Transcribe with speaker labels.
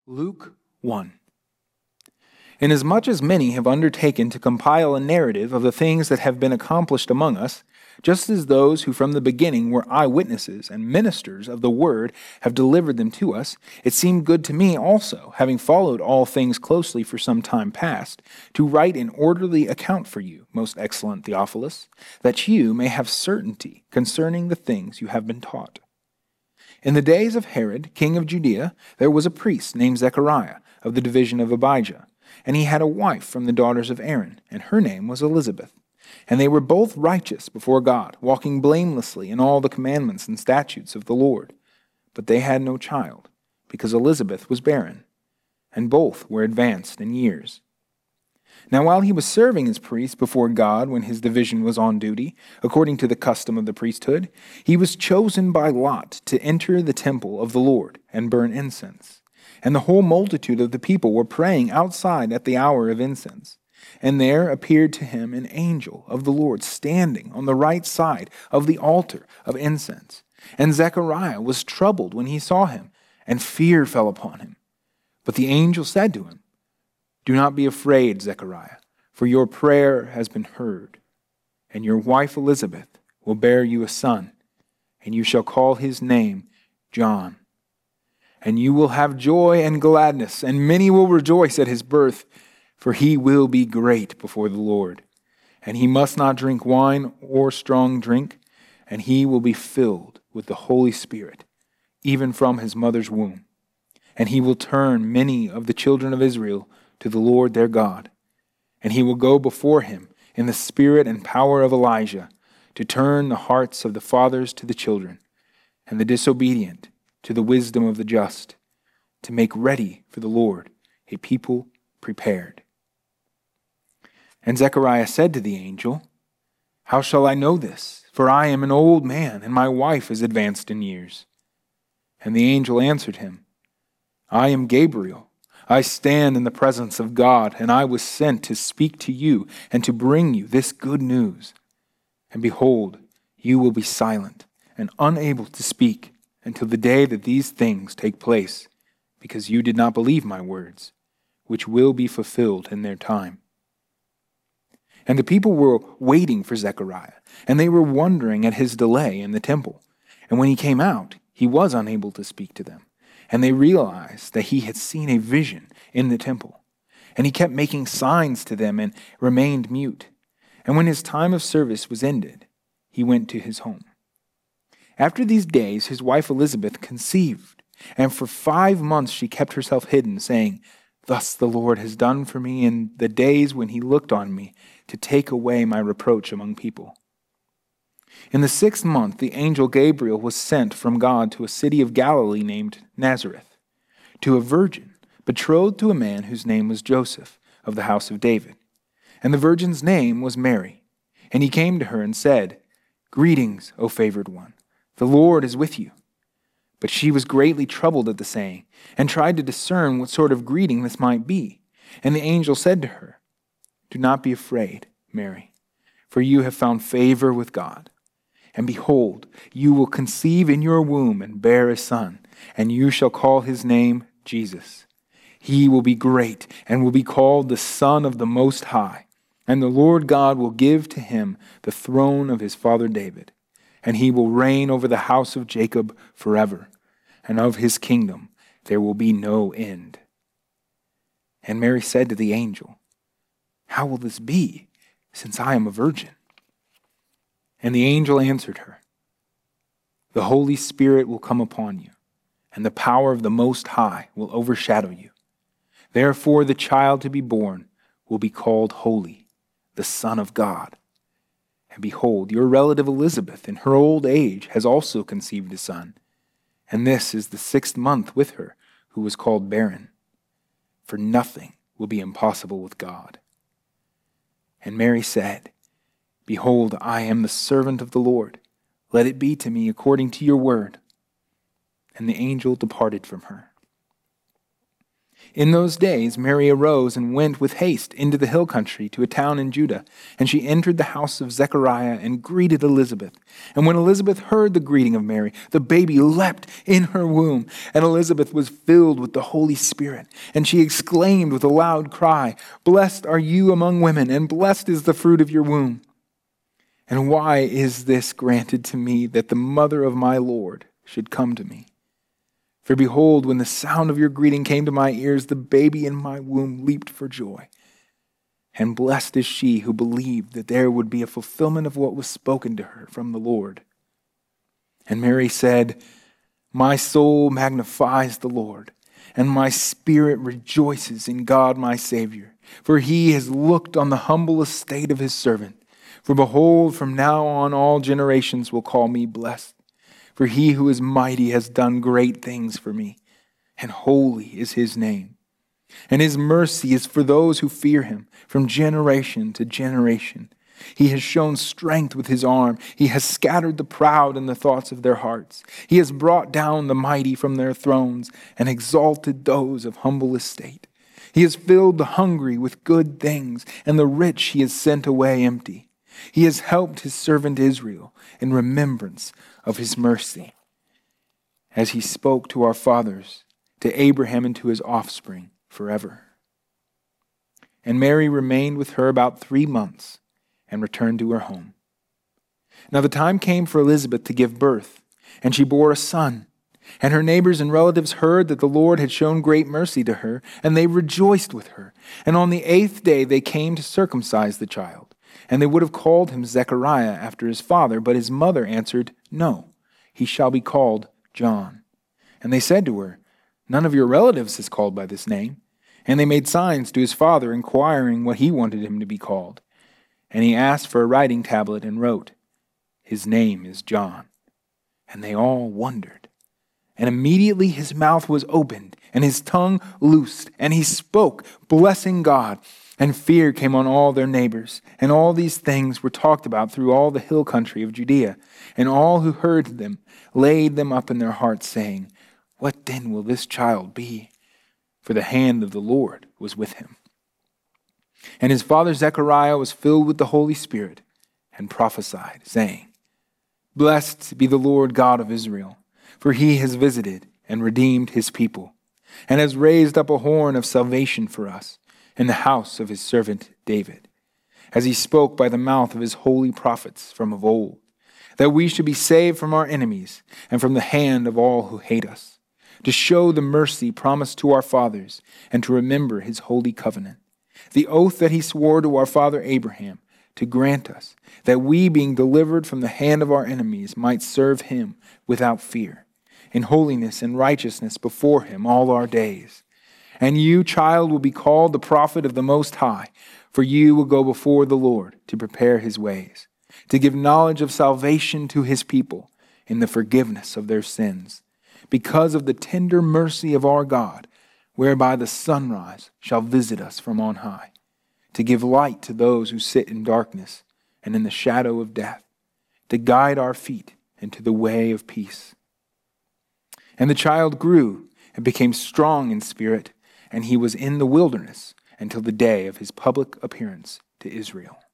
Speaker 1: Luke 1. Inasmuch as many have undertaken to compile a narrative of the things that have been accomplished among us, just as those who from the beginning were eyewitnesses and ministers of the word have delivered them to us, it seemed good to me also, having followed all things closely for some time past, to write an orderly account for you, most excellent Theophilus, that you may have certainty concerning the things you have been taught. In the days of Herod, king of Judea, there was a priest named Zechariah, of the division of Abijah, and he had a wife from the daughters of Aaron, and her name was Elizabeth. And they were both righteous before God, walking blamelessly in all the commandments and statutes of the Lord. But they had no child, because Elizabeth was barren, and both were advanced in years. Now while he was serving as priest before God when his division was on duty, according to the custom of the priesthood, he was chosen by lot to enter the temple of the Lord and burn incense. And the whole multitude of the people were praying outside at the hour of incense. And there appeared to him an angel of the Lord standing on the right side of the altar of incense. And Zechariah was troubled when he saw him, and fear fell upon him. But the angel said to him, "Do not be afraid, Zechariah, for your prayer has been heard. And your wife Elizabeth will bear you a son, and you shall call his name John. And you will have joy and gladness, and many will rejoice at his birth, for he will be great before the Lord. And he must not drink wine or strong drink, and he will be filled with the Holy Spirit, even from his mother's womb. And he will turn many of the children of Israel to the Lord their God. And he will go before him in the spirit and power of Elijah, to turn the hearts of the fathers to the children, and the disobedient to the wisdom of the just, to make ready for the Lord a people prepared." And Zechariah said to the angel, "How shall I know this? For I am an old man, and my wife is advanced in years." And the angel answered him, "I am Gabriel. I stand in the presence of God, and I was sent to speak to you and to bring you this good news. And behold, you will be silent and unable to speak until the day that these things take place, because you did not believe my words, which will be fulfilled in their time." And the people were waiting for Zechariah, and they were wondering at his delay in the temple. And when he came out, he was unable to speak to them. And they realized that he had seen a vision in the temple. And he kept making signs to them and remained mute. And when his time of service was ended, he went to his home. After these days, his wife Elizabeth conceived, and for 5 months she kept herself hidden, saying, "Thus the Lord has done for me in the days when he looked on me to take away my reproach among people." In the 6th month, the angel Gabriel was sent from God to a city of Galilee named Nazareth, to a virgin betrothed to a man whose name was Joseph, of the house of David. And the virgin's name was Mary. And he came to her and said, "Greetings, O favored one. The Lord is with you." But she was greatly troubled at the saying, and tried to discern what sort of greeting this might be. And the angel said to her, "Do not be afraid, Mary, for you have found favor with God. And behold, you will conceive in your womb and bear a son, and you shall call his name Jesus. He will be great and will be called the Son of the Most High. And the Lord God will give to him the throne of his father David. And he will reign over the house of Jacob forever, and of his kingdom there will be no end." And Mary said to the angel, "How will this be, since I am a virgin?" And the angel answered her, "The Holy Spirit will come upon you, and the power of the Most High will overshadow you. Therefore the child to be born will be called Holy, the Son of God. And behold, your relative Elizabeth in her old age has also conceived a son, and this is the 6th month with her, who was called barren. For nothing will be impossible with God." And Mary said, "Behold, I am the servant of the Lord. Let it be to me according to your word." And the angel departed from her. In those days, Mary arose and went with haste into the hill country to a town in Judah, and she entered the house of Zechariah and greeted Elizabeth. And when Elizabeth heard the greeting of Mary, the baby leapt in her womb, and Elizabeth was filled with the Holy Spirit. And she exclaimed with a loud cry, "Blessed are you among women, and blessed is the fruit of your womb. And why is this granted to me, that the mother of my Lord should come to me? For behold, when the sound of your greeting came to my ears, the baby in my womb leaped for joy. And blessed is she who believed that there would be a fulfillment of what was spoken to her from the Lord." And Mary said, "My soul magnifies the Lord, and my spirit rejoices in God my Savior, for he has looked on the humble estate of his servant. For behold, from now on all generations will call me blessed. For he who is mighty has done great things for me, and holy is his name. And his mercy is for those who fear him from generation to generation. He has shown strength with his arm. He has scattered the proud in the thoughts of their hearts. He has brought down the mighty from their thrones and exalted those of humble estate. He has filled the hungry with good things, and the rich he has sent away empty. He has helped his servant Israel in remembrance of his mercy, as he spoke to our fathers, to Abraham and to his offspring forever." And Mary remained with her about 3 months and returned to her home. Now the time came for Elizabeth to give birth, and she bore a son. And her neighbors and relatives heard that the Lord had shown great mercy to her, and they rejoiced with her. And on the 8th day they came to circumcise the child. And they would have called him Zechariah after his father, but his mother answered, "No, he shall be called John." And they said to her, "None of your relatives is called by this name." And they made signs to his father, inquiring what he wanted him to be called. And he asked for a writing tablet and wrote, "His name is John." And they all wondered. And immediately his mouth was opened, and his tongue loosed, and he spoke, blessing God. And fear came on all their neighbors. And all these things were talked about through all the hill country of Judea. And all who heard them laid them up in their hearts, saying, "What then will this child be?" For the hand of the Lord was with him. And his father Zechariah was filled with the Holy Spirit and prophesied, saying, "Blessed be the Lord God of Israel, for he has visited and redeemed his people, and has raised up a horn of salvation for us in the house of his servant David, as he spoke by the mouth of his holy prophets from of old, that we should be saved from our enemies and from the hand of all who hate us, to show the mercy promised to our fathers and to remember his holy covenant, the oath that he swore to our father Abraham, to grant us that we, being delivered from the hand of our enemies, might serve him without fear, in holiness and righteousness before him all our days. And you, child, will be called the prophet of the Most High, for you will go before the Lord to prepare his ways, to give knowledge of salvation to his people in the forgiveness of their sins, because of the tender mercy of our God, whereby the sunrise shall visit us from on high, to give light to those who sit in darkness and in the shadow of death, to guide our feet into the way of peace. And the child grew and became strong in spirit, and he was in the wilderness until the day of his public appearance to Israel.